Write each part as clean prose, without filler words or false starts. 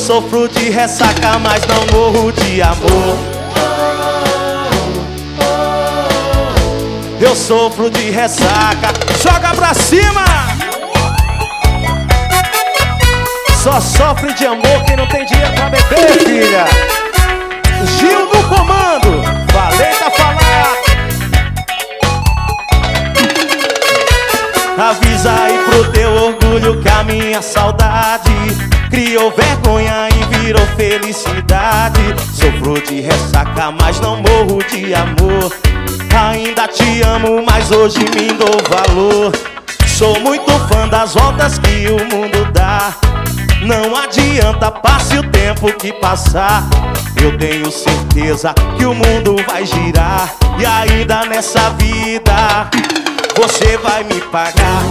sofro de ressaca, mas não morro de amor. Eu sofro de ressaca. Joga pra cima! Só sofre de amor quem não tem dinheiro pra beber, filha. Gil no comando, falei, tá falado. Avisa aí pro teu orgulho que a minha saudade criou vergonha e virou felicidade. Sofro de ressaca, mas não morro de amor. Ainda te amo, mas hoje me dou valor. Sou muito fã das voltas que o mundo dá. Não adianta, passe o tempo que passar. Eu tenho certeza que o mundo vai girar. E ainda nessa vida você vai me pagar.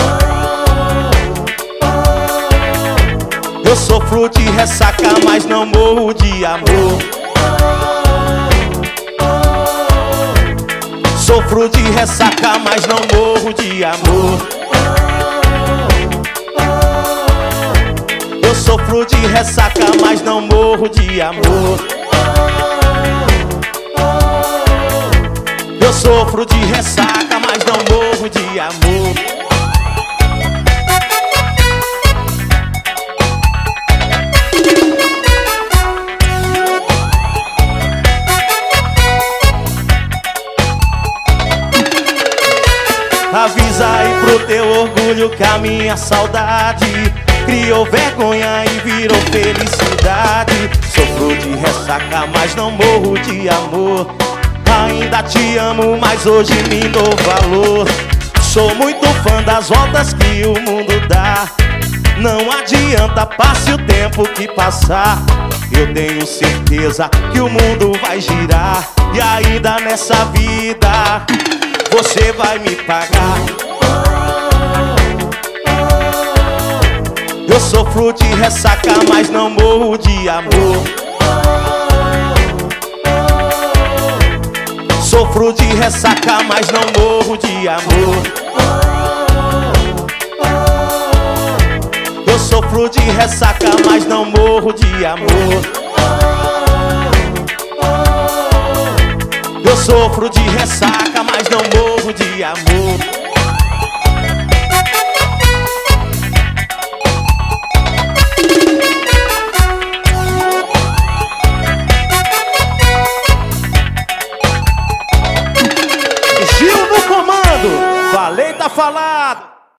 Eu sofro de ressaca, mas não morro de amor. Sofro de ressaca, mas não morro de amor. Eu sofro de ressaca, mas não morro de amor. Eu sofro de ressaca, mas não morro de amor. Avisa aí pro teu orgulho que a minha saudade criou vergonha e virou felicidade. Sofro de ressaca, mas não morro de amor. Ainda te amo, mas hoje me dou valor. Sou muito fã das voltas que o mundo dá. Não adianta, passe o tempo que passar. Eu tenho certeza que o mundo vai girar. E ainda nessa vida você vai me pagar. Eu sofro de ressaca, mas não morro de amor. Sofro de ressaca, mas não morro de amor. Eu sofro de ressaca, mas não morro de amor. Eu sofro de ressaca, mas não morro de amor. Gil no comando, falei, tá falado.